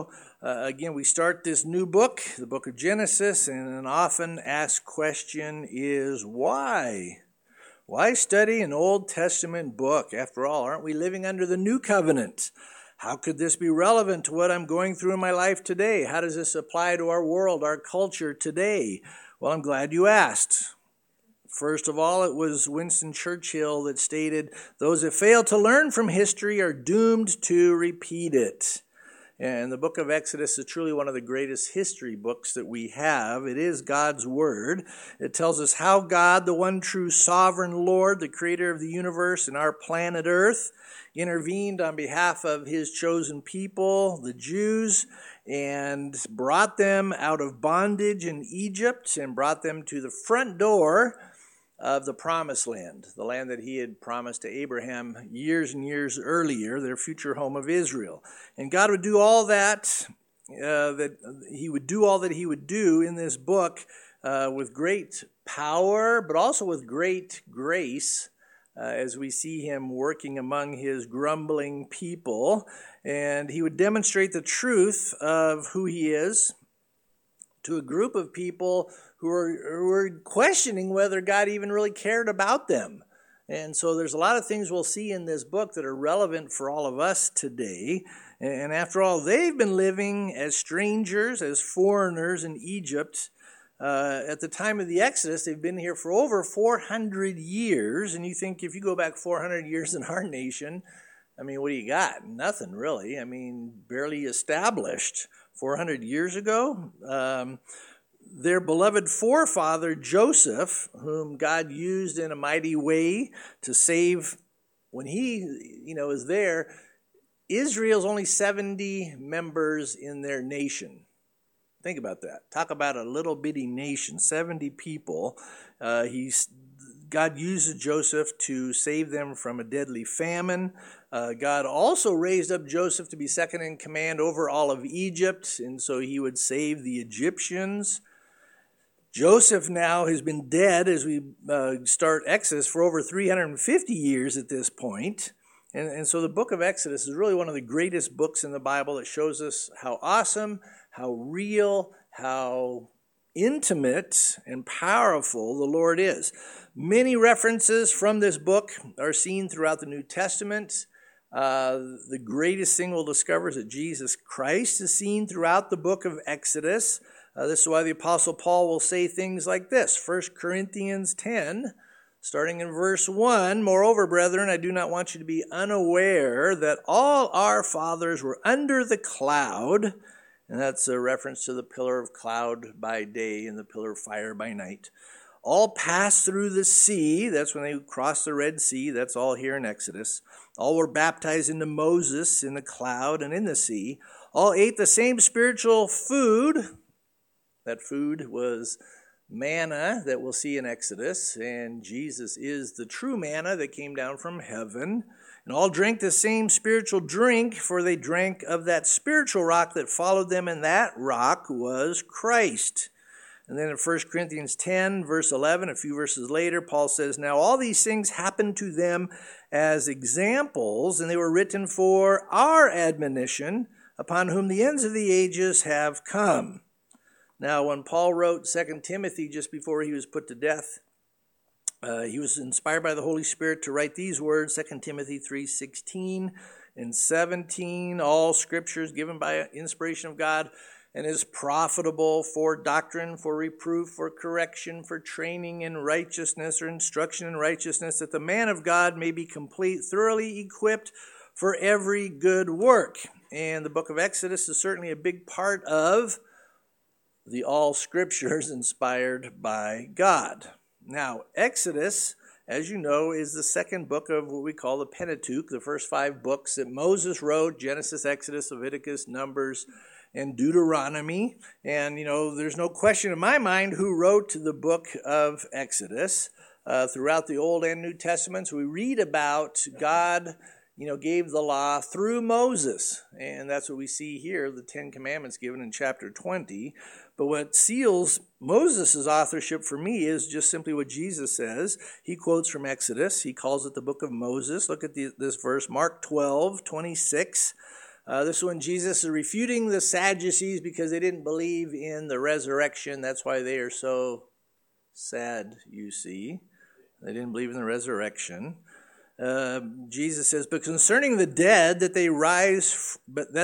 Again, we start this new book, the book of Genesis, and an often asked question is why? Why study an Old Testament book? After all, aren't we living under the new covenant? How could this be relevant to what I'm going through in my life today? How does this apply to our world, our culture today? Well, I'm glad you asked. First of all, it was Winston Churchill that stated, "Those that fail to learn from history are doomed to repeat it." And the book of Exodus is truly one of the greatest history books that we have. It is God's word. It tells us how God, the one true sovereign Lord, the creator of the universe and our planet Earth, intervened on behalf of his chosen people, the Jews, and brought them out of bondage in Egypt and brought them to the front door of the promised land, the land that he had promised to Abraham years and years earlier, their future home of Israel. And God would do all that he would do in this book with great power, but also with great grace, as we see him working among his grumbling people. And he would demonstrate the truth of who he is to a group of people who are questioning whether God even really cared about them. And so there's a lot of things we'll see in this book that are relevant for all of us today. And after all, they've been living as strangers, as foreigners in Egypt. At the time of the Exodus, they've been here for over 400 years. And you think if you go back 400 years in our nation, I mean, what do you got? Nothing really. I mean, barely established. 400 years ago, their beloved forefather Joseph, whom God used in a mighty way to save when he, is there, Israel's only 70 members in their nation. Think about that. Talk about a little bitty nation, 70 people. God uses Joseph to save them from a deadly famine. God also raised up Joseph to be second in command over all of Egypt, and so he would save the Egyptians. Joseph now has been dead as we start Exodus for over 350 years at this point. And so the book of Exodus is really one of the greatest books in the Bible that shows us how awesome, how real, how intimate and powerful the Lord is. Many references from this book are seen throughout the New Testament. The greatest thing we'll discover is that Jesus Christ is seen throughout the book of Exodus. This is why the Apostle Paul will say things like this, 1 Corinthians 10, starting in verse 1, "Moreover, brethren, I do not want you to be unaware that all our fathers were under the cloud," and that's a reference to the pillar of cloud by day and the pillar of fire by night, "all passed through the sea," that's when they crossed the Red Sea, that's all here in Exodus, "all were baptized into Moses in the cloud and in the sea, all ate the same spiritual food." That food was manna that we'll see in Exodus, and Jesus is the true manna that came down from heaven. "And all drank the same spiritual drink, for they drank of that spiritual rock that followed them, and that rock was Christ." And then in 1 Corinthians 10, verse 11, a few verses later, Paul says, "Now all these things happened to them as examples, and they were written for our admonition, upon whom the ends of the ages have come." Now, when Paul wrote 2 Timothy just before he was put to death, he was inspired by the Holy Spirit to write these words, 2 Timothy 3:16 and 17, "All Scripture is given by inspiration of God and is profitable for doctrine, for reproof, for correction, for training in righteousness or instruction in righteousness, that the man of God may be complete, thoroughly equipped for every good work." And the book of Exodus is certainly a big part of the all scriptures inspired by God. Now, Exodus, as you know, is the second book of what we call the Pentateuch, the first 5 books that Moses wrote, Genesis, Exodus, Leviticus, Numbers, and Deuteronomy. And, there's no question in my mind who wrote the book of Exodus. Throughout the Old and New Testaments, we read about God gave the law through Moses. And that's what we see here, the 10 Commandments given in chapter 20. But what seals Moses' authorship for me is just simply what Jesus says. He quotes from Exodus. He calls it the book of Moses. Look at this verse, Mark 12:26. This one, Jesus is refuting the Sadducees because they didn't believe in the resurrection. That's why they are so sad, you see. They didn't believe in the resurrection. Jesus says, "But concerning the dead, that they rise,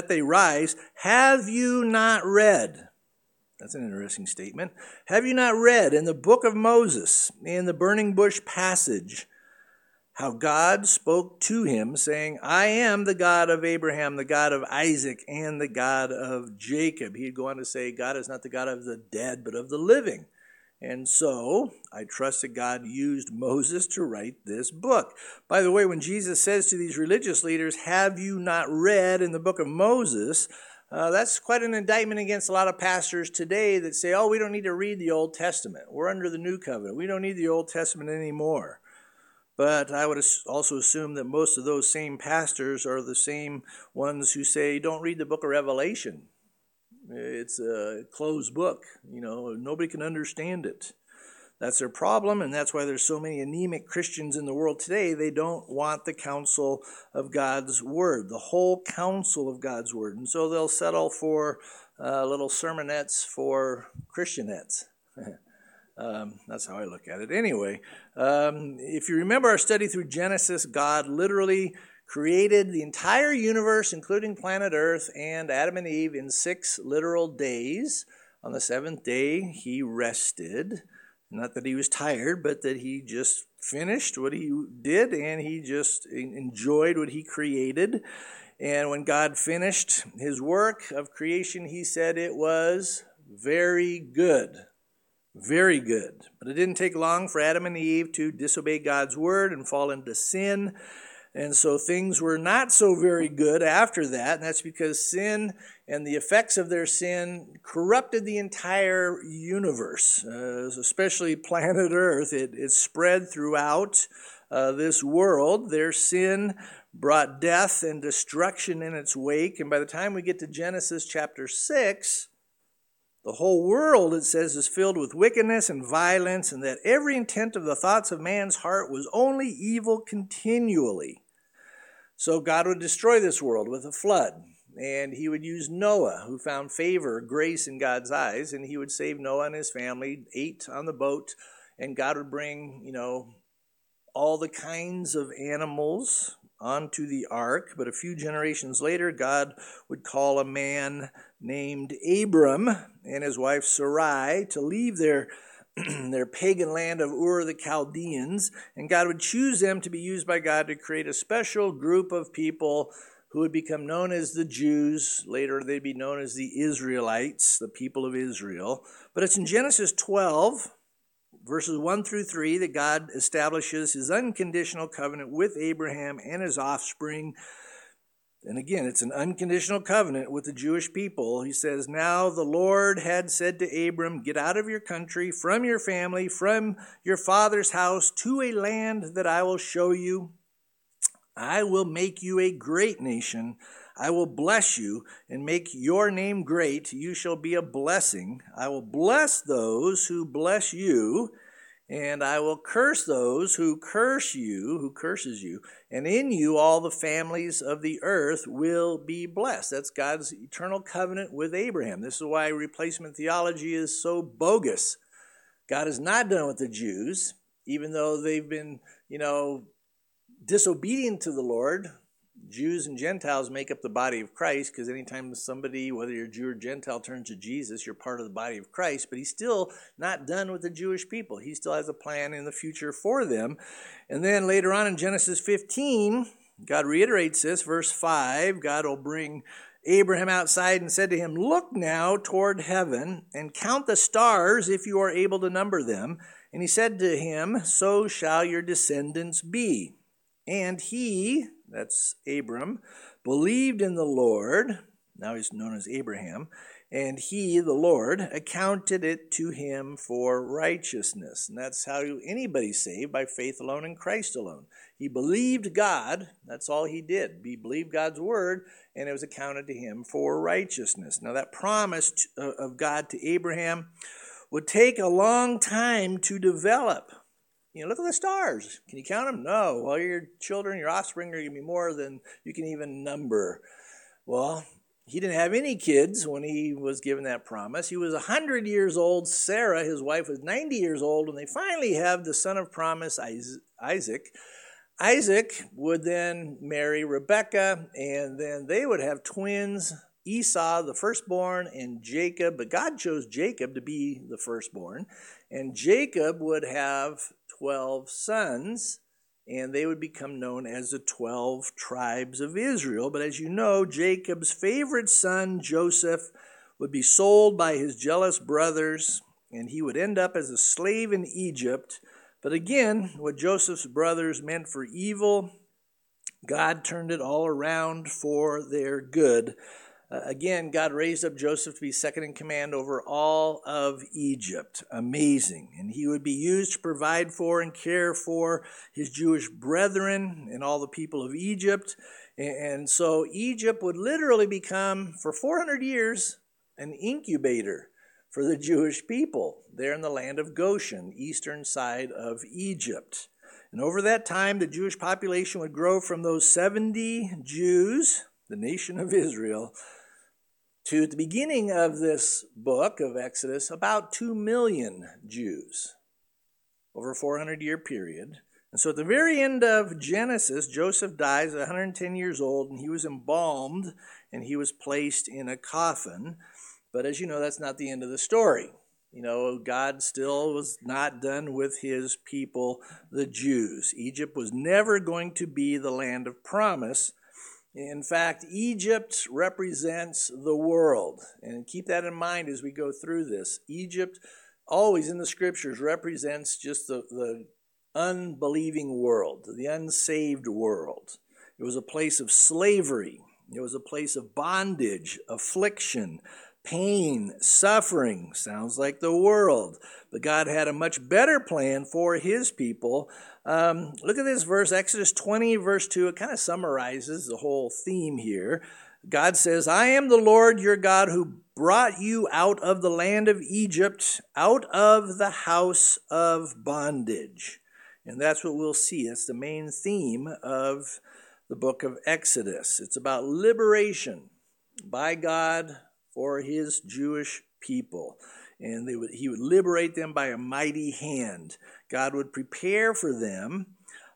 have you not read?" That's an interesting statement. Have you not read in the book of Moses, in the burning bush passage, how God spoke to him, saying, "I am the God of Abraham, the God of Isaac, and the God of Jacob." He'd go on to say, God is not the God of the dead, but of the living. And so, I trust that God used Moses to write this book. By the way, when Jesus says to these religious leaders, "Have you not read in the book of Moses?" That's quite an indictment against a lot of pastors today that say, "Oh, we don't need to read the Old Testament. We're under the New Covenant. We don't need the Old Testament anymore." But I would also assume that most of those same pastors are the same ones who say, "Don't read the book of Revelation. It's a closed book. Nobody can understand it." That's their problem, and that's why there's so many anemic Christians in the world today. They don't want the counsel of God's Word, the whole counsel of God's Word. And so they'll settle for little sermonettes for Christianettes. That's how I look at it. Anyway, if you remember our study through Genesis, God literally created the entire universe, including planet Earth and Adam and Eve, in 6 literal days. On the 7th day, he rested. Not that he was tired, but that he just finished what he did, and he just enjoyed what he created. And when God finished his work of creation, he said it was very good. Very good. But it didn't take long for Adam and Eve to disobey God's word and fall into sin. And so things were not so very good after that. And that's because sin and the effects of their sin corrupted the entire universe, especially planet Earth. It spread throughout this world. Their sin brought death and destruction in its wake. And by the time we get to Genesis chapter 6, the whole world, it says, is filled with wickedness and violence, and that every intent of the thoughts of man's heart was only evil continually. So God would destroy this world with a flood, and he would use Noah, who found favor, grace in God's eyes, and he would save Noah and his family, 8 on the boat, and God would bring, all the kinds of animals onto the ark. But a few generations later, God would call a man named Abram and his wife Sarai to leave their pagan land of Ur the Chaldeans, and God would choose them to be used by God to create a special group of people who would become known as the Jews. Later they'd be known as the Israelites, the people of Israel. But it's in Genesis 12, verses 1 through 3, that God establishes his unconditional covenant with Abraham and his offspring. And again, it's an unconditional covenant with the Jewish people. He says, "Now the Lord had said to Abram, 'Get out of your country, from your family, from your father's house, to a land that I will show you. I will make you a great nation. I will bless you and make your name great. You shall be a blessing. I will bless those who bless you, and I will curse those who curses you, and in you all the families of the earth will be blessed." That's God's eternal covenant with Abraham. This is why replacement theology is so bogus. God is not done with the Jews, even though they've been, disobedient to the Lord. Jews and Gentiles make up the body of Christ, because anytime somebody, whether you're Jew or Gentile, turns to Jesus, you're part of the body of Christ. But he's still not done with the Jewish people. He still has a plan in the future for them. And then later on in Genesis 15, God reiterates this, verse 5. God will bring Abraham outside and said to him, "Look now toward heaven and count the stars if you are able to number them." And he said to him, "So shall your descendants be." And he, that's Abram, believed in the Lord. Now he's known as Abraham. And he, the Lord, accounted it to him for righteousness. And that's how anybody's saved, by faith alone in Christ alone. He believed God. That's all he did. He believed God's word, and it was accounted to him for righteousness. Now that promise of God to Abraham would take a long time to develop. Look at the stars. Can you count them? No. Well, your children, your offspring are going to be more than you can even number. Well, he didn't have any kids when he was given that promise. He was 100 years old. Sarah, his wife, was 90 years old, and they finally have the son of promise, Isaac. Isaac would then marry Rebekah, and then they would have twins, Esau, the firstborn, and Jacob. But God chose Jacob to be the firstborn, and Jacob would have 12 sons, and they would become known as the 12 tribes of Israel. But as you know, Jacob's favorite son, Joseph, would be sold by his jealous brothers, and he would end up as a slave in Egypt. But again, what Joseph's brothers meant for evil, God turned it all around for their good. Again, God raised up Joseph to be second in command over all of Egypt. Amazing. And he would be used to provide for and care for his Jewish brethren and all the people of Egypt. And so Egypt would literally become, for 400 years, an incubator for the Jewish people there in the land of Goshen, eastern side of Egypt. And over that time, the Jewish population would grow from those 70 Jews, the nation of Israel, to at the beginning of this book of Exodus, about 2 million Jews over a 400-year period. And so at the very end of Genesis, Joseph dies at 110 years old, and he was embalmed, and he was placed in a coffin. But as you know, that's not the end of the story. You know, God still was not done with his people, the Jews. Egypt was never going to be the land of promise. In fact, Egypt represents the world. And keep that in mind as we go through this. Egypt, always in the scriptures, represents just the unbelieving world, the unsaved world. It was a place of slavery. It was a place of bondage, affliction, pain, suffering. Sounds like the world. But God had a much better plan for his people. Look at this verse, Exodus 20, verse 2. It kind of summarizes the whole theme here. God says, I am the Lord your God who brought you out of the land of Egypt, out of the house of bondage. And that's what we'll see. That's the main theme of the book of Exodus. It's about liberation by God for his Jewish people. And he would liberate them by a mighty hand. God would prepare for them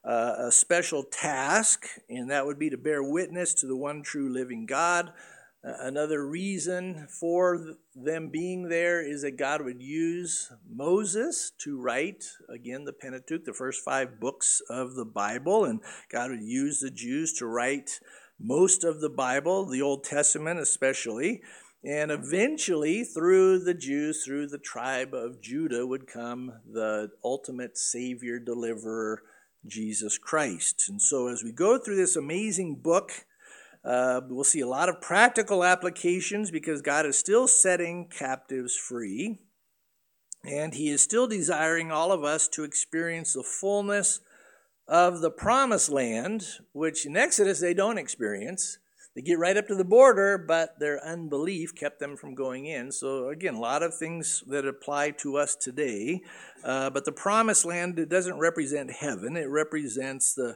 a special task, and that would be to bear witness to the one true living God. Another reason for them being there is that God would use Moses to write, again, the Pentateuch, the first 5 books of the Bible, and God would use the Jews to write most of the Bible, the Old Testament especially. And eventually, through the Jews, through the tribe of Judah, would come the ultimate Savior, deliverer, Jesus Christ. And so as we go through this amazing book, we'll see a lot of practical applications because God is still setting captives free. And he is still desiring all of us to experience the fullness of the promised land, which in Exodus they don't experience. They get right up to the border, but their unbelief kept them from going in. So again, a lot of things that apply to us today. But the promised land, it doesn't represent heaven. It represents the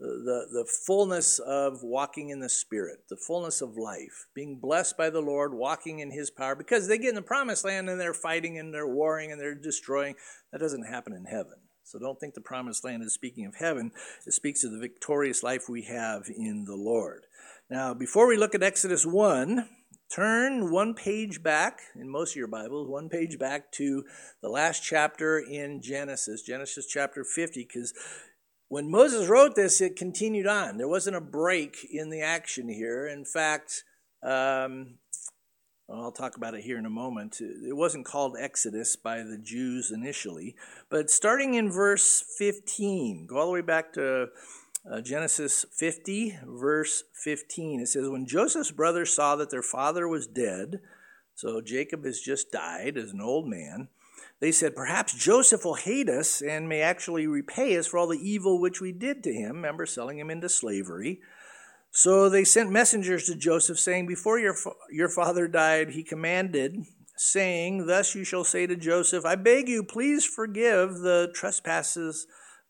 fullness of walking in the Spirit, the fullness of life, being blessed by the Lord, walking in his power. Because they get in the promised land and they're fighting and they're warring and they're destroying. That doesn't happen in heaven. So don't think the promised land is speaking of heaven. It speaks of the victorious life we have in the Lord. Now, before we look at Exodus 1, turn one page back, in most of your Bibles, one page back to the last chapter in Genesis chapter 50, because when Moses wrote this, it continued on. There wasn't a break in the action here. In fact, I'll talk about it here in a moment. It wasn't called Exodus by the Jews initially, but starting in verse 15, go all the way back to Genesis 50, verse 15, it says, when Joseph's brothers saw that their father was dead, so Jacob has just died as an old man, they said, perhaps Joseph will hate us and may actually repay us for all the evil which we did to him. Remember, selling him into slavery. So they sent messengers to Joseph saying, before your father died, he commanded, saying, thus you shall say to Joseph, I beg you, please forgive the trespasses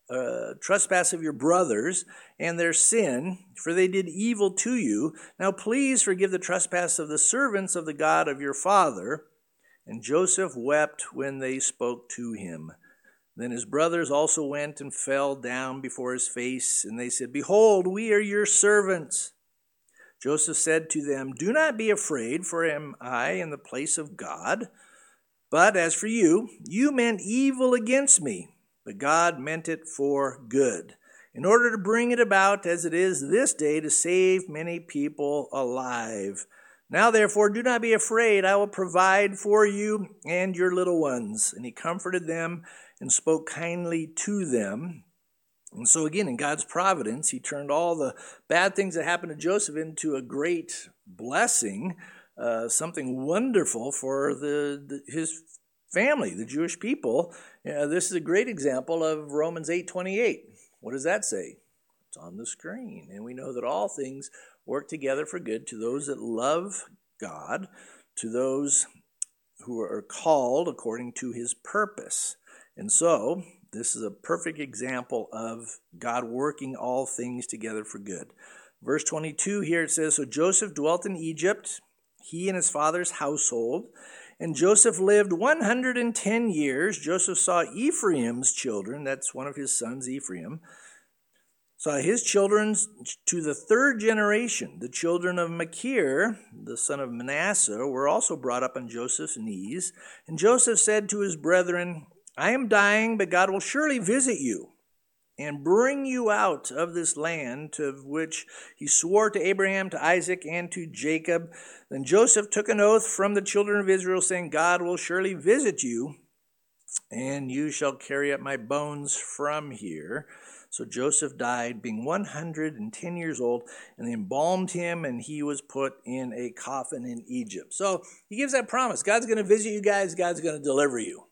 trespass of your brothers and their sin, for they did evil to you. Now please forgive the trespass of the servants of the God of your father. And Joseph wept when they spoke to him. Then his brothers also went and fell down before his face, and they said, Behold, we are your servants. Joseph said to them, Do not be afraid, for am I in the place of God? But as for you, you meant evil against me, but God meant it for good, in order to bring it about as it is this day to save many people alive. Now therefore, do not be afraid. I will provide for you and your little ones. And he comforted them and spoke kindly to them. And so again, in God's providence, he turned all the bad things that happened to Joseph into a great blessing, something wonderful for his family, the Jewish people. This is a great example of Romans 8:28. What does that say? It's on the screen. And we know that all things work together for good to those that love God, to those who are called according to his purpose. And so, this is a perfect example of God working all things together for good. Verse 22 here it says, So Joseph dwelt in Egypt, he and his father's household, and Joseph lived 110 years. Joseph saw Ephraim's children, that's one of his sons, Ephraim, saw his children to the third generation. The children of Machir, the son of Manasseh, were also brought up on Joseph's knees. And Joseph said to his brethren, I am dying, but God will surely visit you and bring you out of this land to which he swore to Abraham, to Isaac, and to Jacob. Then Joseph took an oath from the children of Israel, saying, God will surely visit you, and you shall carry up my bones from here. So Joseph died, being 110 years old, and they embalmed him, and he was put in a coffin in Egypt. So he gives that promise. God's going to visit you guys. God's going to deliver you.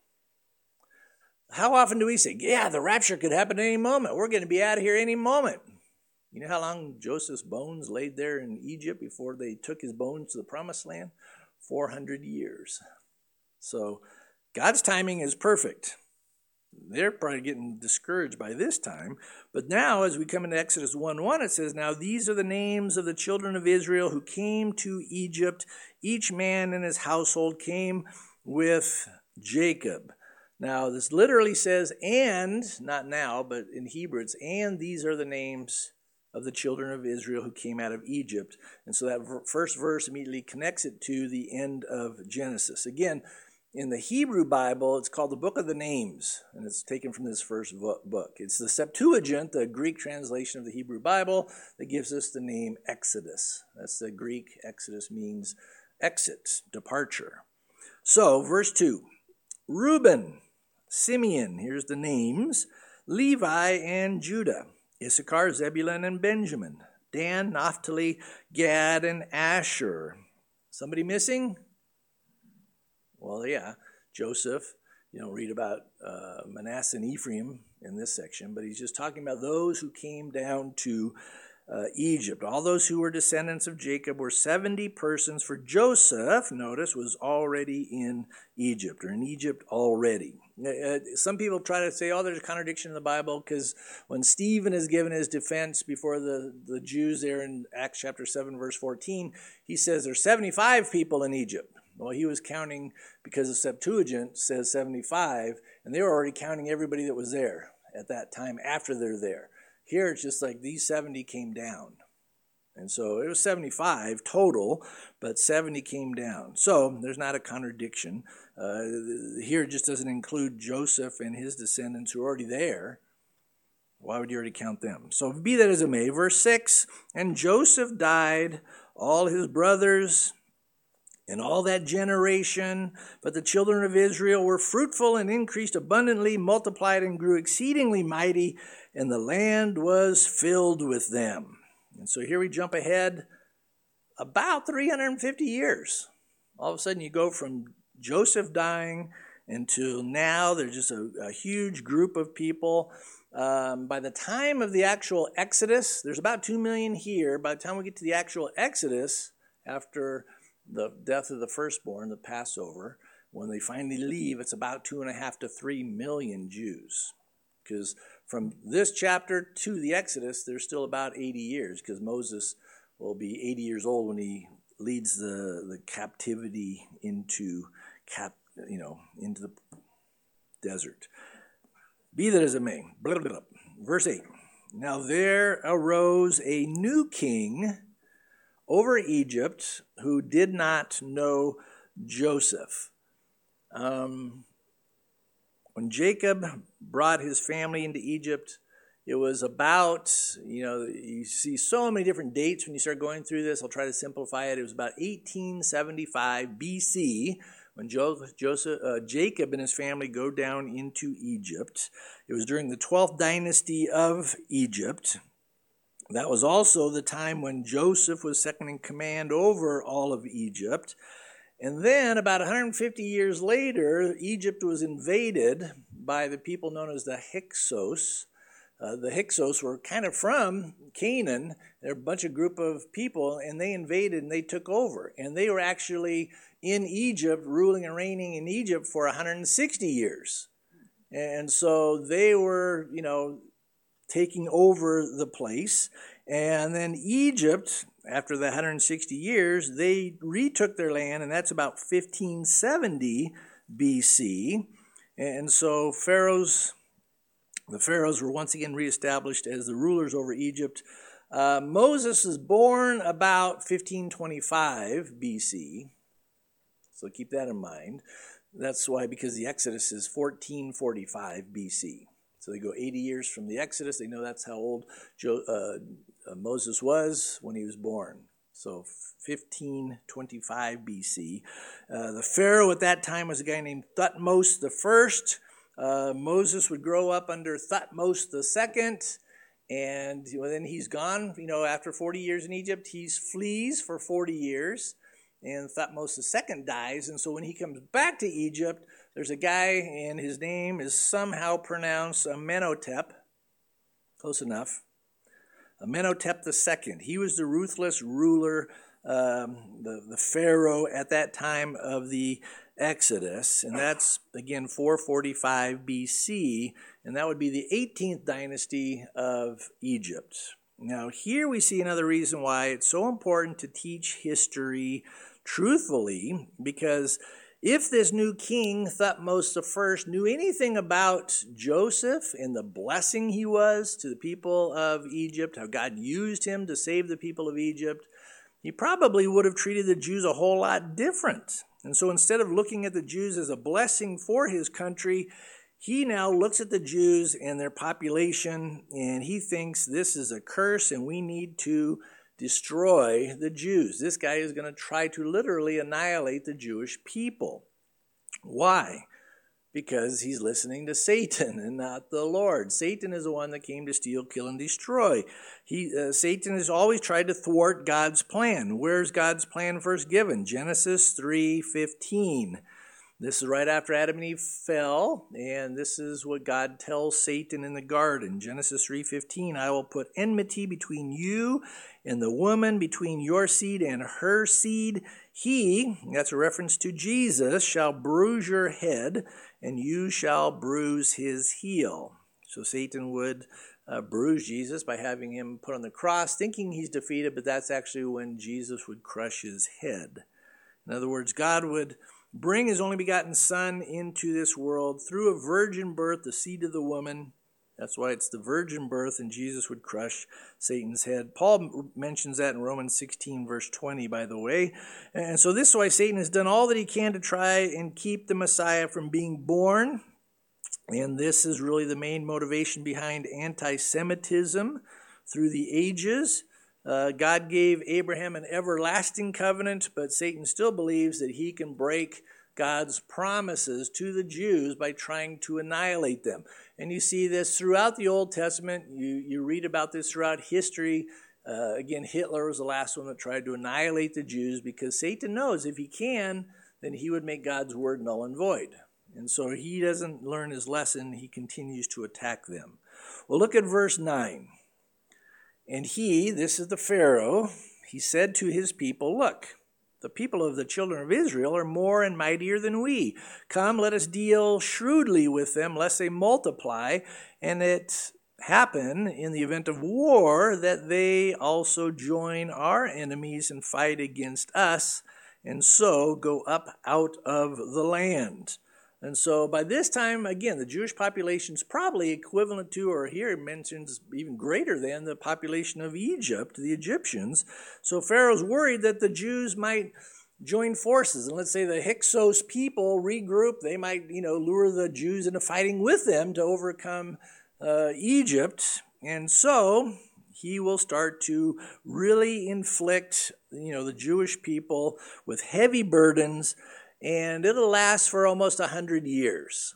How often do we say, yeah, the rapture could happen at any moment. We're going to be out of here any moment. You know how long Joseph's bones laid there in Egypt before they took his bones to the promised land? 400 years. So God's timing is perfect. They're probably getting discouraged by this time. But now, as we come into Exodus 1:1, it says, Now these are the names of the children of Israel who came to Egypt. Each man in his household came with Jacob. Now, this literally says, and, not now, but in Hebrew, it's, and these are the names of the children of Israel who came out of Egypt. And so that first verse immediately connects it to the end of Genesis. Again, in the Hebrew Bible, it's called the Book of the Names, and it's taken from this first book. It's the Septuagint, the Greek translation of the Hebrew Bible, that gives us the name Exodus. That's the Greek. Exodus means exit, departure. So, verse 2, Reuben, Simeon, here's the names, Levi and Judah, Issachar, Zebulun, and Benjamin, Dan, Naphtali, Gad, and Asher. Somebody missing? Well, yeah, Joseph. You don't read about Manasseh and Ephraim in this section, but he's just talking about those who came down to Egypt. All those who were descendants of Jacob were 70 persons, for Joseph, notice, was already in Egypt, or in Egypt already. Some people try to say, there's a contradiction in the Bible, because when Stephen is given his defense before the Jews there in Acts chapter 7, verse 14, he says there's 75 people in Egypt. Well, he was counting, because the Septuagint says 75, and they were already counting everybody that was there at that time after they're there. Here it's just like these 70 came down. And so it was 75 total, but 70 came down. So there's not a contradiction. Here it just doesn't include Joseph and his descendants who are already there. Why would you already count them? So be that as it may, verse 6, And Joseph died, all his brothers, and all that generation, but the children of Israel were fruitful and increased abundantly, multiplied and grew exceedingly mighty, and the land was filled with them. And so here we jump ahead about 350 years. All of a sudden you go from Joseph dying until now. There's just a huge group of people. By the time of the actual Exodus, there's about 2 million here. By the time we get to the actual Exodus, after the death of the firstborn, the Passover, when they finally leave, it's about 2.5 to 3 million Jews. Because from this chapter to the Exodus, there's still about 80 years, because Moses will be 80 years old when he leads the captivity into the desert. Be that as it may. Blah, blah, blah. Verse 8. Now there arose a new king over Egypt who did not know Joseph. When Jacob brought his family into Egypt, it was about, you see so many different dates when you start going through this. I'll try to simplify it. It was about 1875 BC when Jacob and his family go down into Egypt. It was during the 12th dynasty of Egypt. That was also the time when Joseph was second in command over all of Egypt. And then about 150 years later, Egypt was invaded by the people known as the Hyksos. The Hyksos were kind of from Canaan. They're a group of people, and they invaded and they took over. And they were actually in Egypt, ruling and reigning in Egypt for 160 years. And so they were, taking over the place. And then Egypt, after the 160 years, they retook their land, and that's about 1570 BC. And so the pharaohs were once again reestablished as the rulers over Egypt. Moses is born about 1525 BC. So keep that in mind. That's why, because the Exodus is 1445 BC. So they go 80 years from the Exodus. They know that's how old Moses was when he was born. So 1525 BC. The Pharaoh at that time was a guy named Thutmose I. Moses would grow up under Thutmose II. And then he's gone, after 40 years in Egypt, he flees for 40 years. And Thutmose II dies. And so when he comes back to Egypt, there's a guy, and his name is somehow pronounced Amenhotep. Close enough. Amenhotep II. He was the ruthless ruler, the Pharaoh at that time of the Exodus. And that's, again, 445 BC. And that would be the 18th dynasty of Egypt. Now, here we see another reason why it's so important to teach history truthfully, because if this new king, Thutmose I, knew anything about Joseph and the blessing he was to the people of Egypt, how God used him to save the people of Egypt, he probably would have treated the Jews a whole lot different. And so instead of looking at the Jews as a blessing for his country, he now looks at the Jews and their population, and he thinks this is a curse and we need to destroy the Jews. This guy is going to try to literally annihilate the Jewish people. Why? Because he's listening to Satan and not the Lord. Satan is the one that came to steal, kill, and destroy. Satan has always tried to thwart God's plan. Where's God's plan first given? Genesis 3:15. This is right after Adam and Eve fell, and this is what God tells Satan in the garden. Genesis 3:15, I will put enmity between you and the woman, between your seed and her seed. He, that's a reference to Jesus, shall bruise your head, and you shall bruise his heel. So Satan would bruise Jesus by having him put on the cross, thinking he's defeated, but that's actually when Jesus would crush his head. In other words, God would bring his only begotten Son into this world through a virgin birth, the seed of the woman. That's why it's the virgin birth, and Jesus would crush Satan's head. Paul mentions that in Romans 16, verse 20, by the way. And so this is why Satan has done all that he can to try and keep the Messiah from being born. And this is really the main motivation behind anti-Semitism through the ages. God gave Abraham an everlasting covenant, but Satan still believes that he can break God's promises to the Jews by trying to annihilate them. And you see this throughout the Old Testament. You read about this throughout history. Again, Hitler was the last one that tried to annihilate the Jews, because Satan knows if he can, then he would make God's word null and void. And so he doesn't learn his lesson. He continues to attack them. Well, look at verse 9. And he, this is the Pharaoh, he said to his people, look, The people of the children of Israel are more and mightier than we. Come, let us deal shrewdly with them, lest they multiply, and it happen in the event of war that they also join our enemies and fight against us, and so go up out of the land. And so by this time, again, the Jewish population is probably equivalent to, or here it mentions even greater than, the population of Egypt, the Egyptians. So Pharaoh's worried that the Jews might join forces. And let's say the Hyksos people regroup. They might, lure the Jews into fighting with them to overcome Egypt. And so he will start to really inflict, the Jewish people with heavy burdens, and it'll last for almost 100 years.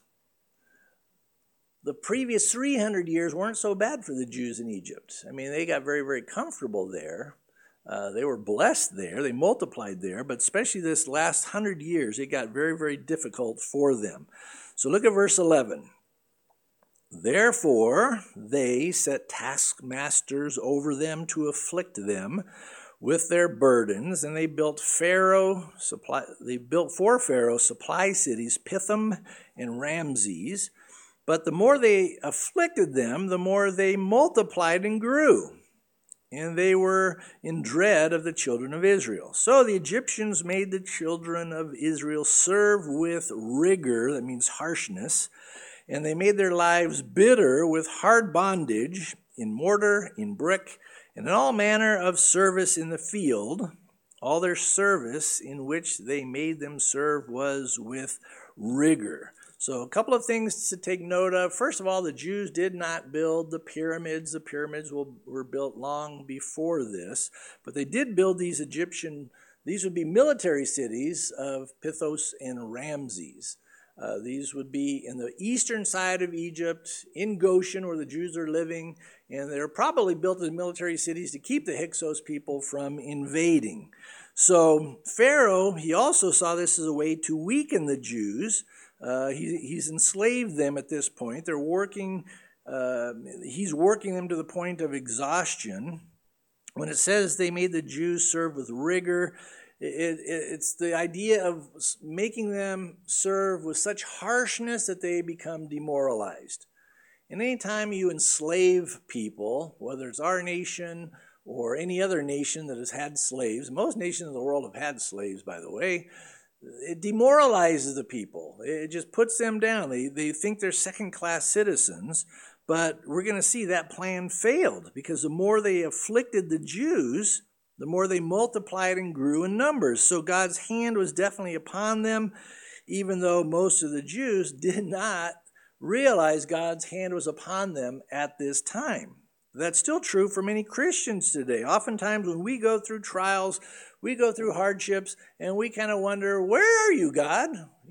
The previous 300 years weren't so bad for the Jews in Egypt. I mean, they got very, very comfortable there. They were blessed there. They multiplied there. But especially this last 100 years, it got very, very difficult for them. So look at verse 11. Therefore, they set taskmasters over them to afflict them with their burdens, and they built for Pharaoh supply cities, Pithom and Ramses. But the more they afflicted them, the more they multiplied and grew, and they were in dread of the children of Israel. So the Egyptians made the children of Israel serve with rigor, that means harshness, and they made their lives bitter with hard bondage in mortar, in brick, and in all manner of service in the field. All their service in which they made them serve was with rigor. So a couple of things to take note of. First of all, the Jews did not build the pyramids. The pyramids were built long before this. But they did build these would be military cities of Pithom and Ramses. These would be in the eastern side of Egypt, in Goshen, where the Jews are living, and they're probably built as military cities to keep the Hyksos people from invading. So Pharaoh, he also saw this as a way to weaken the Jews. He's enslaved them at this point. They're working. He's working them to the point of exhaustion. When it says they made the Jews serve with rigor, it's the idea of making them serve with such harshness that they become demoralized. And anytime you enslave people, whether it's our nation or any other nation that has had slaves, most nations in the world have had slaves, by the way, it demoralizes the people. It just puts them down. They think they're second-class citizens. But we're going to see that plan failed, because the more they afflicted the Jews, the more they multiplied and grew in numbers. So God's hand was definitely upon them, even though most of the Jews did not realize God's hand was upon them at this time. That's still true for many Christians today. Oftentimes when we go through trials, we go through hardships, and we kind of wonder, where are you, God?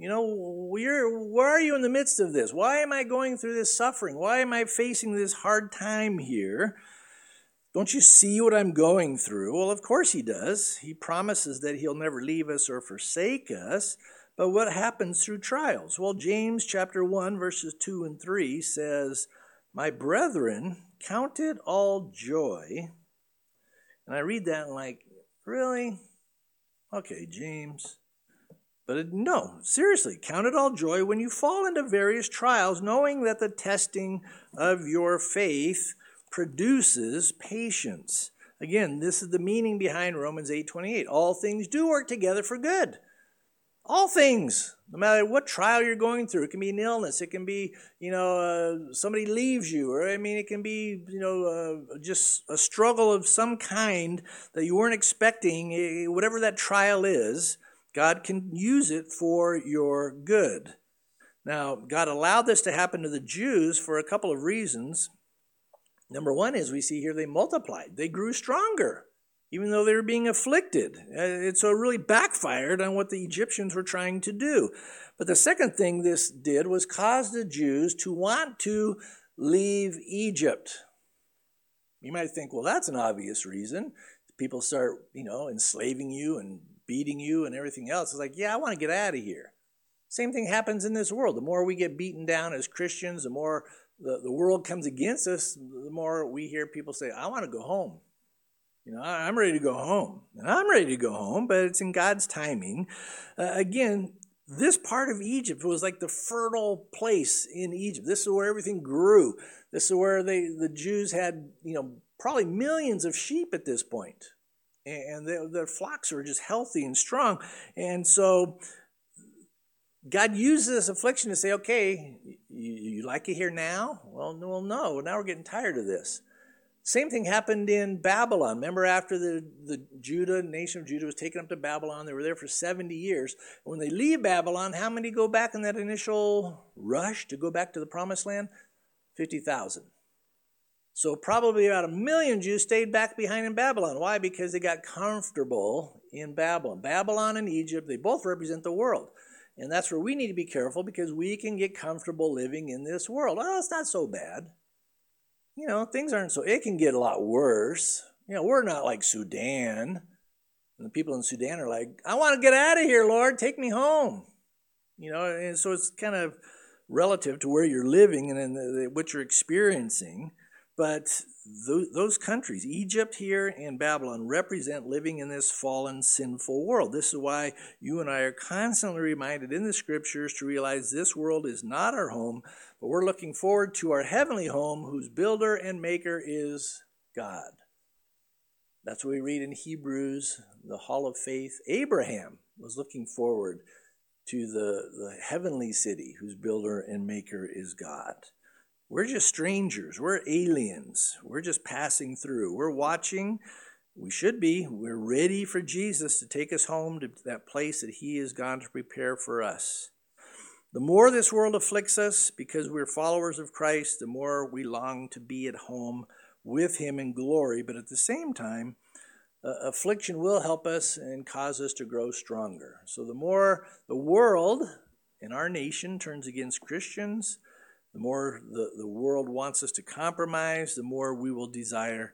Where are you in the midst of this? Why am I going through this suffering? Why am I facing this hard time here? Don't you see what I'm going through? Well, of course he does. He promises that he'll never leave us or forsake us. But what happens through trials? Well, James chapter 1, verses 2 and 3 says, "My brethren, count it all joy." And I read that and like, really? Okay, James. But no, seriously, count it all joy when you fall into various trials, knowing that the testing of your faith produces patience. Again, this is the meaning behind Romans 8:28. All things do work together for good. All things, no matter what trial you're going through. It can be an illness. It can be, somebody leaves you. Or, it can be, just a struggle of some kind that you weren't expecting. Whatever that trial is, God can use it for your good. Now, God allowed this to happen to the Jews for a couple of reasons. Number one is we see here they multiplied. They grew stronger, even though they were being afflicted. So it really backfired on what the Egyptians were trying to do. But the second thing this did was cause the Jews to want to leave Egypt. You might think, well, that's an obvious reason. People start, enslaving you and beating you and everything else. It's like, yeah, I want to get out of here. Same thing happens in this world. The more we get beaten down as Christians, the more the world comes against us, the more we hear people say, I want to go home. I'm ready to go home. And I'm ready to go home, but it's in God's timing. Again, this part of Egypt was like the fertile place in Egypt. This is where everything grew. This is where the Jews had, probably millions of sheep at this point. And their flocks were just healthy and strong. And so God used this affliction to say, okay, you like it here now? Well, no. Now we're getting tired of this. Same thing happened in Babylon. Remember after the nation of Judah was taken up to Babylon, they were there for 70 years. When they leave Babylon, how many go back in that initial rush to go back to the promised land? 50,000. So probably about 1 million Jews stayed back behind in Babylon. Why? Because they got comfortable in Babylon. Babylon and Egypt, they both represent the world. And that's where we need to be careful, because we can get comfortable living in this world. Oh, it's not so bad. Things aren't so, it can get a lot worse. We're not like Sudan. And the people in Sudan are like, I want to get out of here, Lord, take me home. And so it's kind of relative to where you're living and what you're experiencing. But those countries, Egypt here and Babylon, represent living in this fallen, sinful world. This is why you and I are constantly reminded in the scriptures to realize this world is not our home, but we're looking forward to our heavenly home, whose builder and maker is God. That's what we read in Hebrews, the Hall of Faith. Abraham was looking forward to the heavenly city, whose builder and maker is God. We're just strangers. We're aliens. We're just passing through. We're watching. We should be. We're ready for Jesus to take us home to that place that he has gone to prepare for us. The more this world afflicts us because we're followers of Christ, the more we long to be at home with him in glory. But at the same time, affliction will help us and cause us to grow stronger. So the more the world in our nation turns against Christians, the more the world wants us to compromise, the more we will desire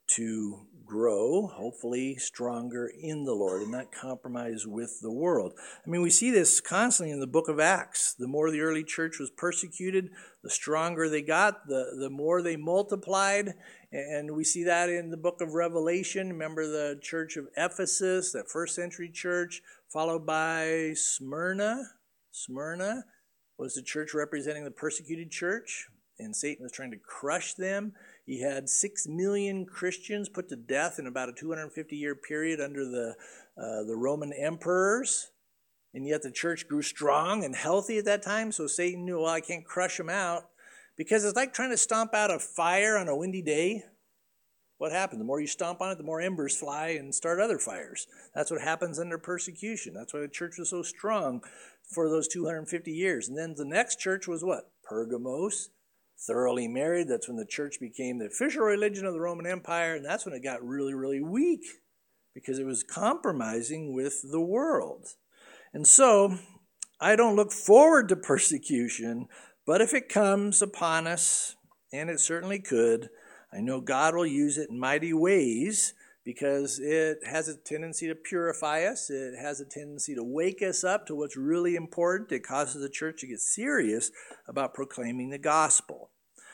to grow, hopefully stronger in the Lord and not compromise with the world. We see this constantly in the book of Acts. The more the early church was persecuted, the stronger they got, the more they multiplied. And we see that in the book of Revelation. Remember the church of Ephesus, that first century church, followed by Smyrna. Smyrna was the church representing the persecuted church, and Satan was trying to crush them. He had 6 million Christians put to death in about a 250-year period under the Roman emperors, and yet the church grew strong and healthy at that time, so Satan knew, I can't crush them out, because it's like trying to stomp out a fire on a windy day. What happens? The more you stomp on it, the more embers fly and start other fires. That's what happens under persecution. That's why the church was so strong for those 250 years. And then the next church was what? Pergamos, thoroughly married. That's when the church became the official religion of the Roman Empire, and that's when it got really, really weak, because it was compromising with the world. And so I don't look forward to persecution, but if it comes upon us, and it certainly could, I know God will use it in mighty ways, because it has a tendency to purify us. It has a tendency to wake us up to what's really important. It causes the church to get serious about proclaiming the gospel.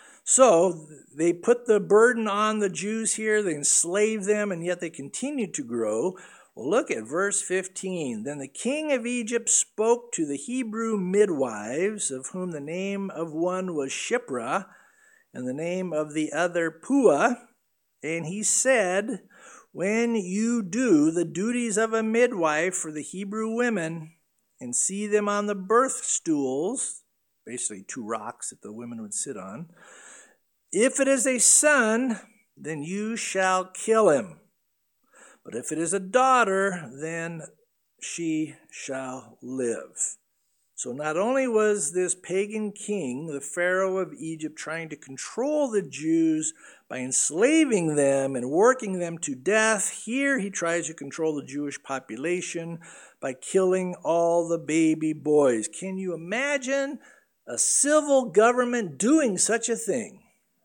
So they put the burden on the Jews here. They enslaved them, and yet they continued to grow. Well, look at verse 15. Then the king of Egypt spoke to the Hebrew midwives, of whom the name of one was Shiphrah, and the name of the other Puah. And he said, when you do the duties of a midwife for the Hebrew women and see them on the birth stools, basically 2 rocks that the women would sit on, if it is a son, then you shall kill him. But if it is a daughter, then she shall live. So not only was this pagan king, the Pharaoh of Egypt, trying to control the Jews by enslaving them and working them to death, here he tries to control the Jewish population by killing all the baby boys. Can you imagine a civil government doing such a thing?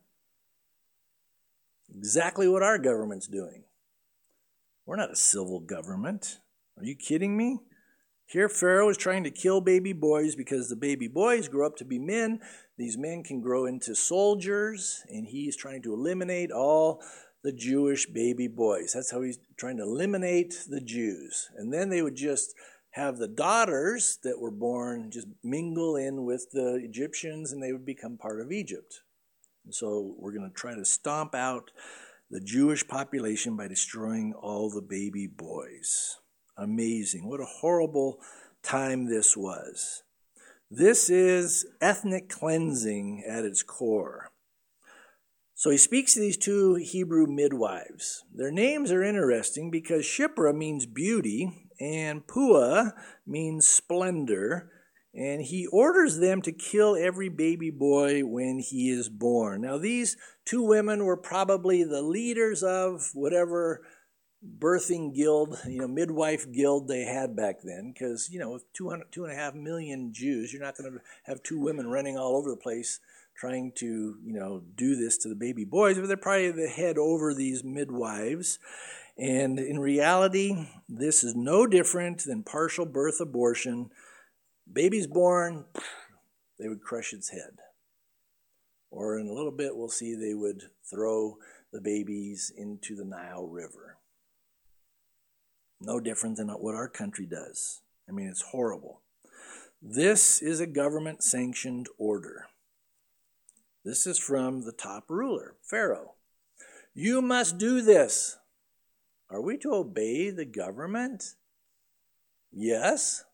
Exactly what our government's doing. We're not a civil government. Are you kidding me? Here Pharaoh is trying to kill baby boys because the baby boys grow up to be men. These men can grow into soldiers, and he's trying to eliminate all the Jewish baby boys. That's how he's trying to eliminate the Jews. And then they would just have the daughters that were born just mingle in with the Egyptians, and they would become part of Egypt. And so we're going to try to stomp out the Jewish population by destroying all the baby boys. Amazing. What a horrible time this was. This is ethnic cleansing at its core. So he speaks to these two Hebrew midwives. Their names are interesting because Shiphrah means beauty and Puah means splendor. And he orders them to kill every baby boy when he is born. Now, these two women were probably the leaders of whatever birthing guild, midwife guild they had back then. Because, with 2.5 million Jews, you're not going to have two women running all over the place trying to, do this to the baby boys. But they're probably the head over these midwives. And in reality, this is no different than partial birth abortion. Baby's born, they would crush its head. Or in a little bit, we'll see they would throw the babies into the Nile River. No different than what our country does. I mean, it's horrible. This is a government-sanctioned order. This is from the top ruler, Pharaoh. You must do this. Are we to obey the government? Yes.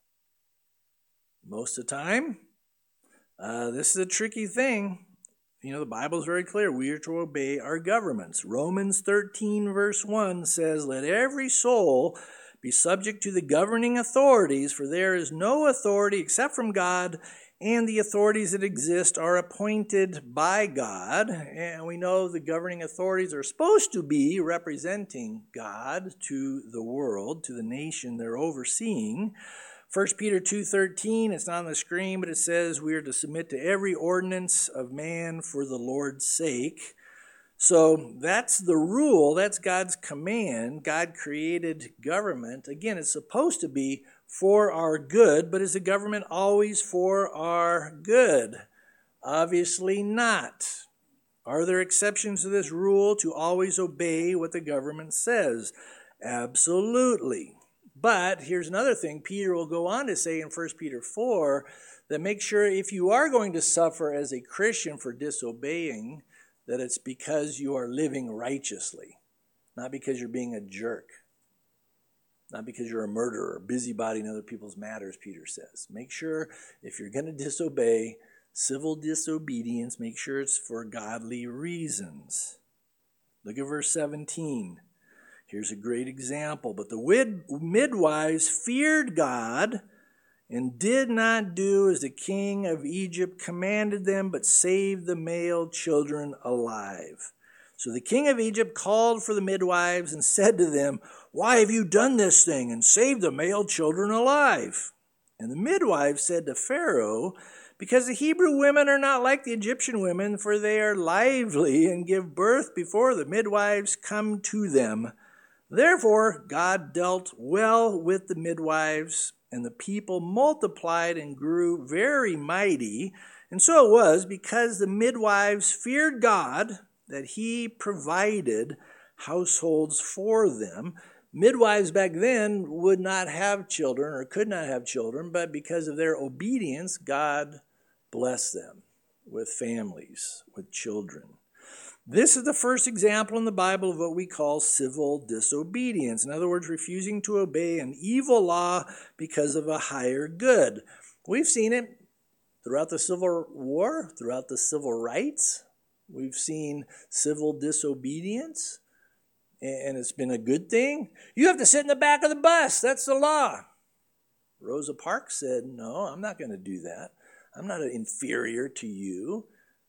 Most of the time. This is a tricky thing. The Bible is very clear. We are to obey our governments. Romans 13 verse 1 says, let every soul be subject to the governing authorities, for there is no authority except from God, and the authorities that exist are appointed by God. And we know the governing authorities are supposed to be representing God to the world, to the nation they're overseeing. 1 Peter 2:13, it's not on the screen, but it says we are to submit to every ordinance of man for the Lord's sake. So that's the rule, that's God's command. God created government. Again, it's supposed to be for our good, but is the government always for our good? Obviously not. Are there exceptions to this rule to always obey what the government says? Absolutely. But here's another thing. Peter will go on to say in 1 Peter 4 that make sure if you are going to suffer as a Christian for disobeying, that it's because you are living righteously, not because you're being a jerk, not because you're a murderer, busybody in other people's matters, Peter says. Make sure if you're going to disobey, civil disobedience, make sure it's for godly reasons. Look at verse 17. Here's a great example. But the midwives feared God and did not do as the king of Egypt commanded them, but saved the male children alive. So the king of Egypt called for the midwives and said to them, why have you done this thing and saved the male children alive? And the midwives said to Pharaoh, because the Hebrew women are not like the Egyptian women, for they are lively and give birth before the midwives come to them. Therefore, God dealt well with the midwives, and the people multiplied and grew very mighty. And so it was, because the midwives feared God, that he provided households for them. Midwives back then would not have children or could not have children, but because of their obedience, God blessed them with families, with children. This is the first example in the Bible of what we call civil disobedience. In other words, refusing to obey an evil law because of a higher good. We've seen it throughout the Civil War, throughout the civil rights. We've seen civil disobedience, and it's been a good thing. You have to sit in the back of the bus. That's the law. Rosa Parks said, no, I'm not going to do that. I'm not inferior to you.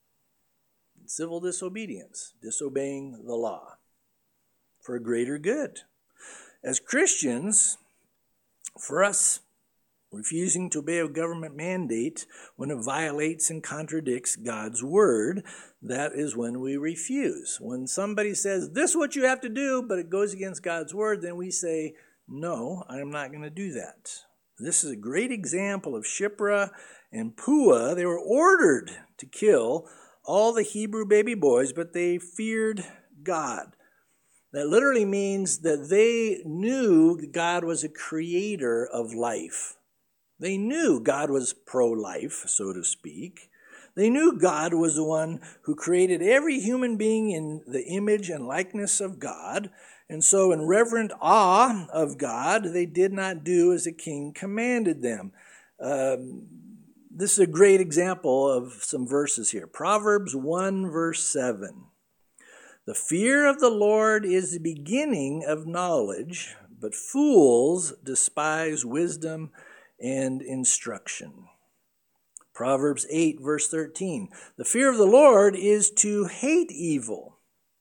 Civil disobedience, disobeying the law for a greater good. As Christians, for us, refusing to obey a government mandate when it violates and contradicts God's word, that is when we refuse. When somebody says, this is what you have to do, but it goes against God's word, then we say, no, I'm not going to do that. This is a great example of Shiphrah and Puah. They were ordered to kill all the Hebrew baby boys, but they feared God. That literally means that they knew God was a creator of life. They knew God was pro-life, so to speak. They knew God was the one who created every human being in the image and likeness of God. And so in reverent awe of God, they did not do as the king commanded them. This is a great example of some verses here. Proverbs 1 verse 7. The fear of the Lord is the beginning of knowledge, but fools despise wisdom and instruction. Proverbs 8 verse 13. The fear of the Lord is to hate evil.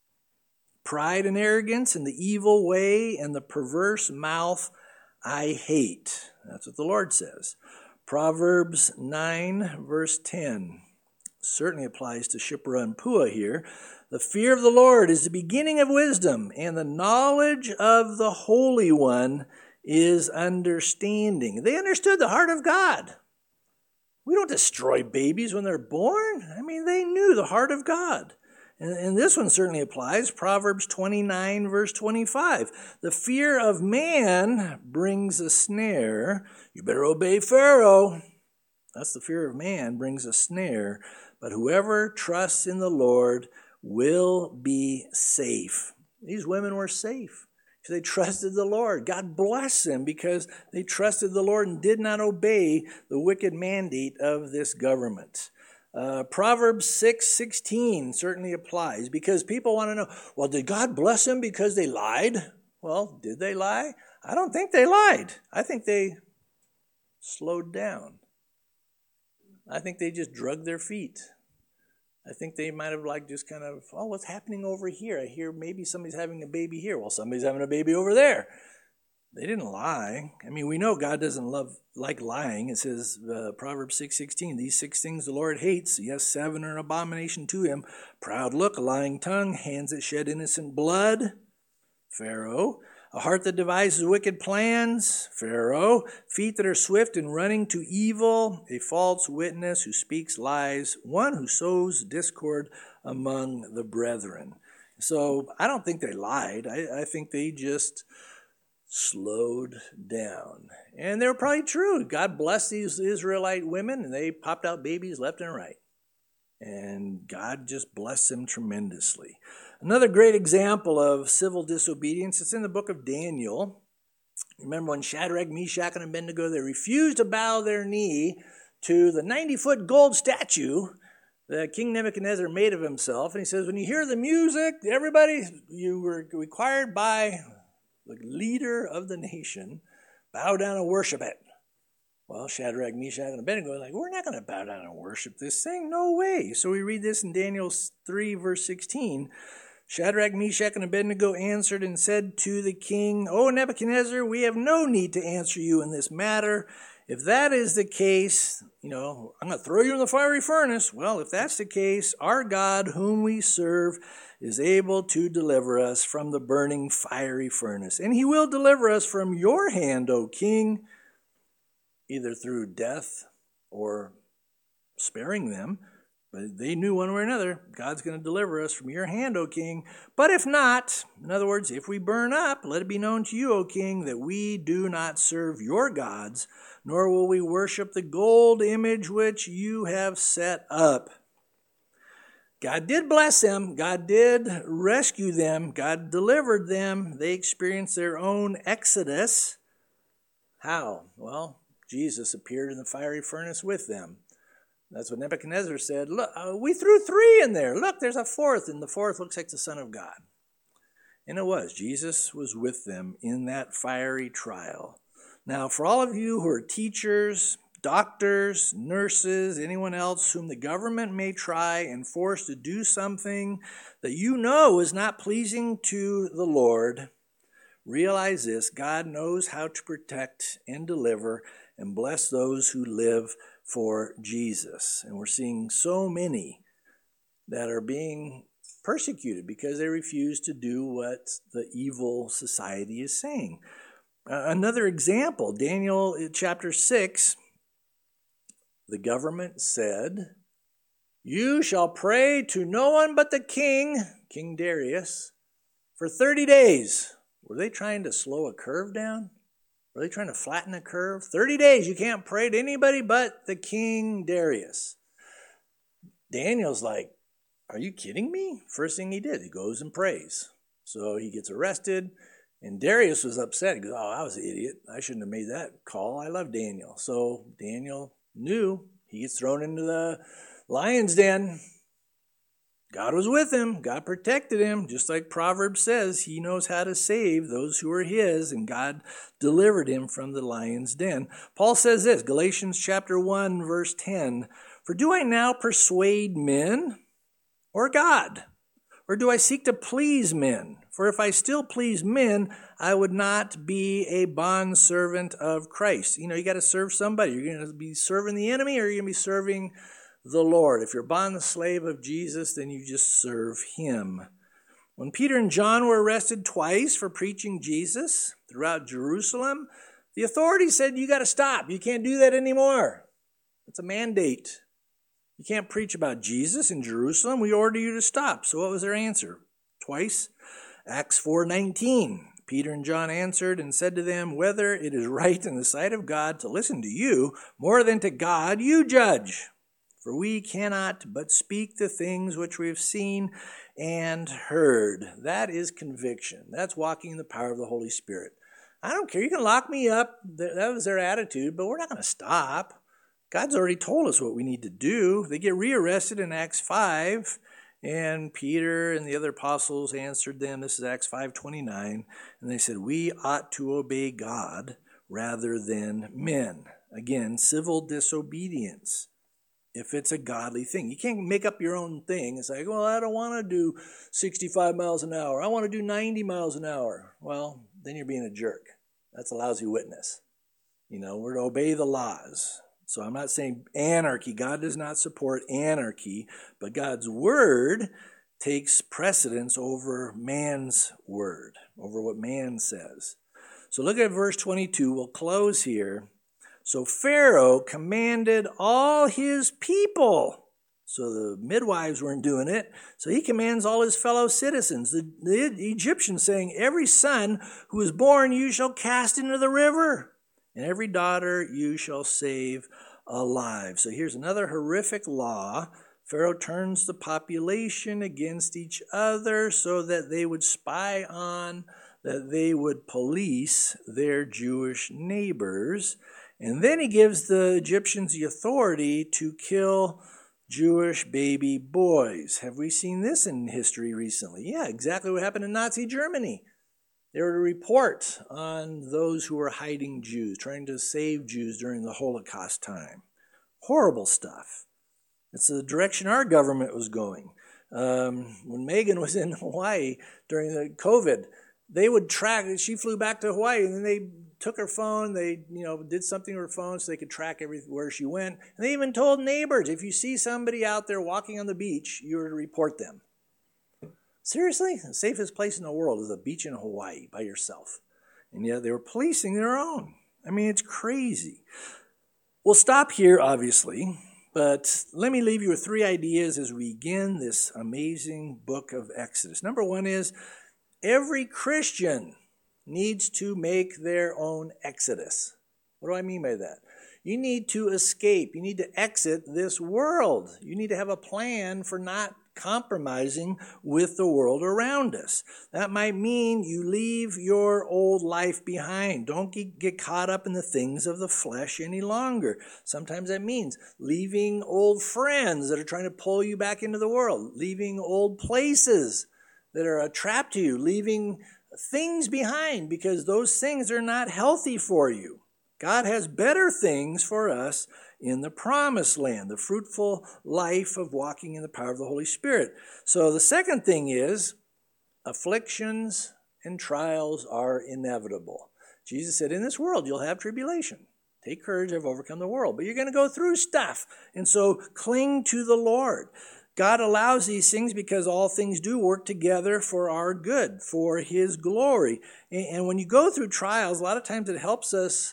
Pride and arrogance and the evil way and the perverse mouth I hate. That's what the Lord says. Proverbs 9 verse 10. Certainly applies to Shiphrah and Puah here. The fear of the Lord is the beginning of wisdom, and the knowledge of the Holy One is understanding. They understood the heart of God. We don't destroy babies when they're born. I mean, they knew the heart of God. And this one certainly applies. Proverbs 29 verse 25. The fear of man brings a snare. You better obey Pharaoh. That's the fear of man brings a snare. But whoever trusts in the Lord will be safe. These women were safe because they trusted the Lord. God bless them because they trusted the Lord and did not obey the wicked mandate of this government. Proverbs 6:16 certainly applies because people want to know, well, did God bless them because they lied? Well, did they lie? I don't think they lied. I think they slowed down. I think they just drugged their feet. I think they might have just kind of, oh, what's happening over here? I hear maybe somebody's having a baby here. Well, somebody's having a baby over there. They didn't lie. I mean, we know God doesn't like lying. It says, Proverbs 6:16, these 6 things the Lord hates. Yes, 7 are an abomination to him. Proud look, a lying tongue, hands that shed innocent blood. Pharaoh. A heart that devises wicked plans, Pharaoh. Feet that are swift in running to evil, a false witness who speaks lies, one who sows discord among the brethren. So I don't think they lied. I think they just slowed down. And they were probably true. God blessed these Israelite women, and they popped out babies left and right. And God just blessed them tremendously. Another great example of civil disobedience, it's in the book of Daniel. Remember when Shadrach, Meshach, and Abednego, they refused to bow their knee to the 90-foot gold statue that King Nebuchadnezzar made of himself. And he says, when you hear the music, everybody, you were required by the leader of the nation, bow down and worship it. Well, Shadrach, Meshach, and Abednego are like, we're not going to bow down and worship this thing. No way. So we read this in Daniel 3, verse 16. Shadrach, Meshach, and Abednego answered and said to the king, O Nebuchadnezzar, we have no need to answer you in this matter. If that is the case, I'm going to throw you in the fiery furnace. Well, if that's the case, our God, whom we serve, is able to deliver us from the burning fiery furnace. And he will deliver us from your hand, O king, either through death or sparing them. But they knew one way or another, God's going to deliver us from your hand, O king. But if not, in other words, if we burn up, let it be known to you, O king, that we do not serve your gods, nor will we worship the gold image which you have set up. God did bless them. God did rescue them. God delivered them. They experienced their own exodus. How? Well, Jesus appeared in the fiery furnace with them. That's what Nebuchadnezzar said. Look, we threw 3 in there. Look, there's a 4th, and the 4th looks like the Son of God. And it was. Jesus was with them in that fiery trial. Now, for all of you who are teachers, doctors, nurses, anyone else whom the government may try and force to do something that you know is not pleasing to the Lord, realize this: God knows how to protect and deliver and bless those who live for Jesus. And we're seeing so many that are being persecuted because they refuse to do what the evil society is saying. Another example, Daniel chapter 6, the government said, you shall pray to no one but the king, King Darius, for 30 days. Were they trying to slow a curve down? Were they trying to flatten a curve? 30 days, you can't pray to anybody but the king Darius. Daniel's like, are you kidding me? First thing he did, he goes and prays. So he gets arrested, and Darius was upset. He goes, oh, I was an idiot. I shouldn't have made that call. I love Daniel. So Daniel knew he gets thrown into the lion's den. God was with him. God protected him. Just like Proverbs says, he knows how to save those who are his, and God delivered him from the lion's den. Paul says this, Galatians chapter 1, verse 10, for do I now persuade men or God? Or do I seek to please men? For if I still please men, I would not be a bondservant of Christ. You got to serve somebody. You're going to be serving the enemy, or you're going to be serving the Lord. If you're bond slave of Jesus, then you just serve him. When Peter and John were arrested twice for preaching Jesus throughout Jerusalem, the authorities said, you got to stop. You can't do that anymore. It's a mandate. You can't preach about Jesus in Jerusalem. We order you to stop. So what was their answer? Twice. Acts 4:19. Peter and John answered and said to them, whether it is right in the sight of God to listen to you more than to God, you judge. For we cannot but speak the things which we have seen and heard. That is conviction. That's walking in the power of the Holy Spirit. I don't care. You can lock me up. That was their attitude, but we're not going to stop. God's already told us what we need to do. They get rearrested in Acts 5, and Peter and the other apostles answered them. This is Acts 5:29, and they said, we ought to obey God rather than men. Again, civil disobedience. If it's a godly thing. You can't make up your own thing. It's like, well, I don't want to do 65 miles an hour. I want to do 90 miles an hour. Well, then you're being a jerk. That's a lousy witness. We're to obey the laws. So I'm not saying anarchy. God does not support anarchy, but God's word takes precedence over man's word, over what man says. So look at verse 22. We'll close here. So Pharaoh commanded all his people. So the midwives weren't doing it. So he commands all his fellow citizens. The Egyptians saying, every son who is born you shall cast into the river, and every daughter you shall save alive. So here's another horrific law. Pharaoh turns the population against each other so that they would spy on, that they would police their Jewish neighbors. And then he gives the Egyptians the authority to kill Jewish baby boys. Have we seen this in history recently? Yeah, exactly what happened in Nazi Germany. They were to report on those who were hiding Jews, trying to save Jews during the Holocaust time. Horrible stuff. It's the direction our government was going. When Megan was in Hawaii during the COVID, they would track, she flew back to Hawaii, and then they took her phone, they did something with her phone so they could track where she went. And they even told neighbors, if you see somebody out there walking on the beach, you are to report them. Seriously? The safest place in the world is a beach in Hawaii by yourself. And yet they were policing their own. I mean, it's crazy. We'll stop here, obviously, but let me leave you with 3 ideas as we begin this amazing book of Exodus. Number 1 is, every Christian needs to make their own exodus. What do I mean by that? You need to escape. You need to exit this world. You need to have a plan for not compromising with the world around us. That might mean you leave your old life behind. Don't get caught up in the things of the flesh any longer. Sometimes that means leaving old friends that are trying to pull you back into the world, leaving old places that are a trap to you, leaving things behind because those things are not healthy for you. God has better things for us in the promised land, the fruitful life of walking in the power of the Holy Spirit. So the second thing is, afflictions and trials are inevitable. Jesus said, in this world you'll have tribulation. Take courage, I've overcome the world. But you're going to go through stuff. And so cling to the Lord. God allows these things because all things do work together for our good, for his glory. And when you go through trials, a lot of times it helps us,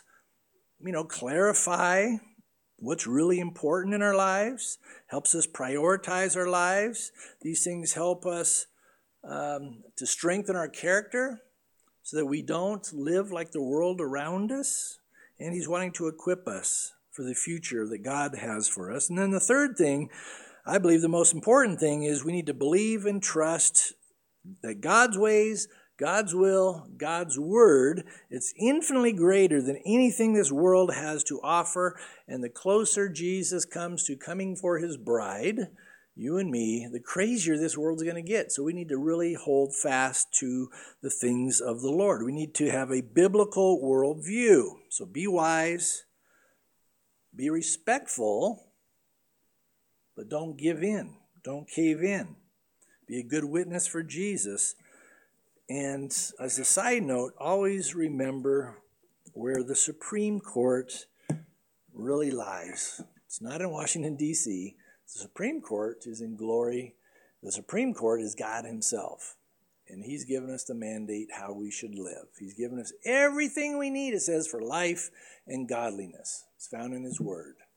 clarify what's really important in our lives, helps us prioritize our lives. These things help us to strengthen our character so that we don't live like the world around us. And he's wanting to equip us for the future that God has for us. And then the third thing, I believe the most important thing, is we need to believe and trust that God's ways, God's will, God's word, it's infinitely greater than anything this world has to offer. And the closer Jesus comes to coming for his bride, you and me, the crazier this world's going to get. So we need to really hold fast to the things of the Lord. We need to have a biblical worldview. So be wise, be respectful, but don't give in. Don't cave in. Be a good witness for Jesus. And as a side note, always remember where the Supreme Court really lies. It's not in Washington, D.C. The Supreme Court is in glory. The Supreme Court is God himself. And he's given us the mandate how we should live. He's given us everything we need, it says, for life and godliness. It's found in his word.